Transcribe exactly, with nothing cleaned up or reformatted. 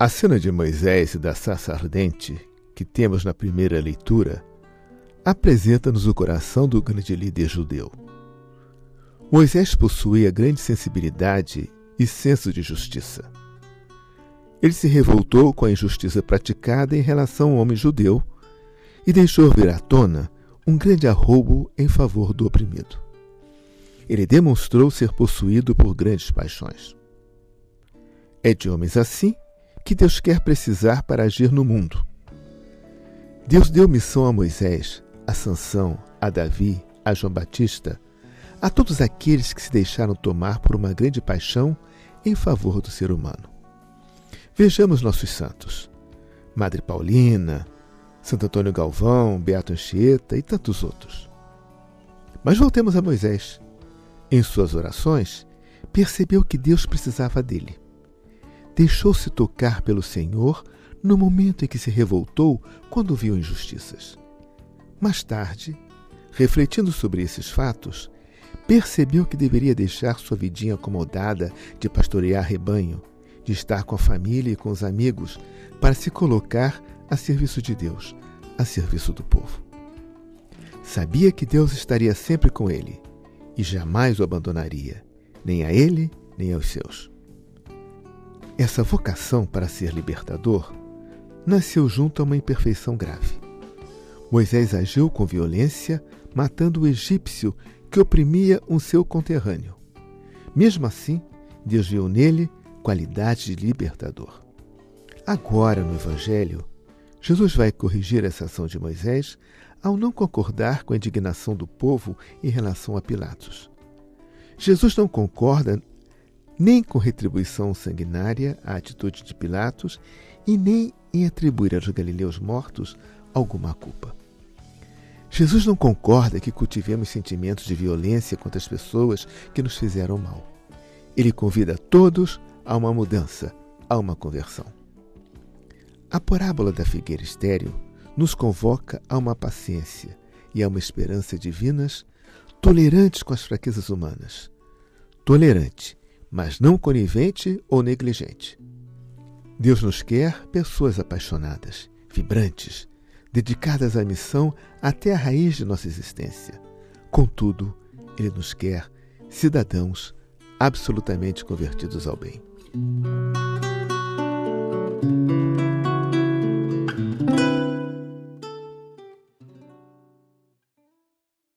A cena de Moisés e da sarça ardente, que temos na primeira leitura, apresenta-nos o coração do grande líder judeu. Moisés possuía grande sensibilidade e senso de justiça. Ele se revoltou com a injustiça praticada em relação ao homem judeu e deixou vir à tona um grande arroubo em favor do oprimido. Ele demonstrou ser possuído por grandes paixões. É de homens assim que Deus quer precisar para agir no mundo. Deus deu missão a Moisés, a Sansão, a Davi, a João Batista, a todos aqueles que se deixaram tomar por uma grande paixão em favor do ser humano. Vejamos nossos santos: Madre Paulina, Santo Antônio Galvão, Beato Anchieta e tantos outros. Mas voltemos a Moisés. Em suas orações, percebeu que Deus precisava dele. Deixou-se tocar pelo Senhor no momento em que se revoltou quando viu injustiças. Mais tarde, refletindo sobre esses fatos, percebeu que deveria deixar sua vidinha acomodada de pastorear rebanho, de estar com a família e com os amigos, para se colocar a serviço de Deus, a serviço do povo. Sabia que Deus estaria sempre com ele e jamais o abandonaria, nem a ele, nem aos seus. Essa vocação para ser libertador nasceu junto a uma imperfeição grave. Moisés agiu com violência, matando o egípcio que oprimia um seu conterrâneo. Mesmo assim, Deus viu nele qualidade de libertador. Agora, no Evangelho, Jesus vai corrigir essa ação de Moisés ao não concordar com a indignação do povo em relação a Pilatos. Jesus não concorda nem com retribuição sanguinária à atitude de Pilatos e nem em atribuir aos galileus mortos alguma culpa. Jesus não concorda que cultivemos sentimentos de violência contra as pessoas que nos fizeram mal. Ele convida todos a uma mudança, a uma conversão. A parábola da figueira estéril nos convoca a uma paciência e a uma esperança divinas, tolerantes com as fraquezas humanas. Tolerante, mas não conivente ou negligente. Deus nos quer pessoas apaixonadas, vibrantes, dedicadas à missão até a raiz de nossa existência. Contudo, Ele nos quer cidadãos absolutamente convertidos ao bem.